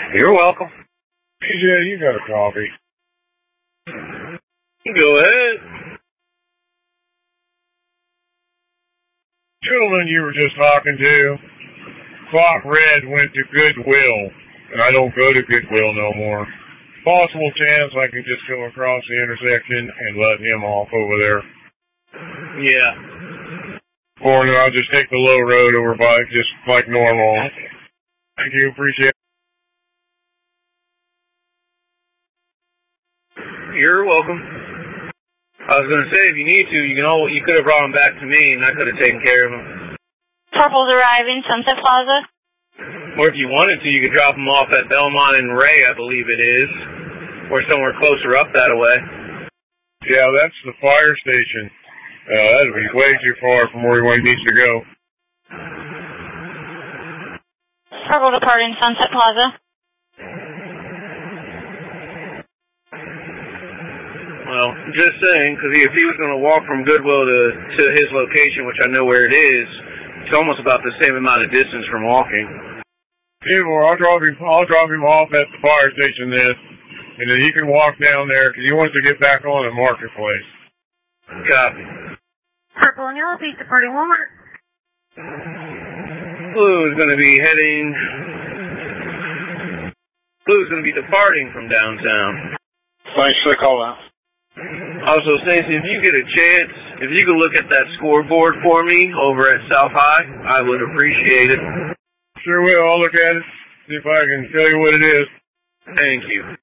You're welcome. PJ, you got a coffee. Go ahead. Gentleman you were just talking to, Clock Red went to Goodwill, and I don't go to Goodwill no more. Possible chance I can just go across the intersection and let him off over there. Yeah. Or no, I'll just take the low road over by just like normal. Thank you, appreciate it. You're welcome. I was going to say, if you need to, you could have brought him back to me, and I could have taken care of him. Purple's arriving, Sunset Plaza. Or if you wanted to, you could drop him off at Belmont and Ray, I believe it is. Or somewhere closer up that way. Yeah, that's the fire station. That'd be way too far from where he needs to go. Purple departing Sunset Plaza. Well, just saying, because if he was going to walk from Goodwill to his location, which I know where it is, it's almost about the same amount of distance from walking. Yeah, well, I'll drop him off at the fire station then, and then he can walk down there because he wants to get back on the marketplace. Copy. Purple and Yellow Beach departing Walmart. Blue is going to be departing from downtown. Thanks for the call out. Also, Stacey, if you get a chance, if you could look at that scoreboard for me over at South High, I would appreciate it. Sure will. I'll look at it, see if I can tell you what it is. Thank you.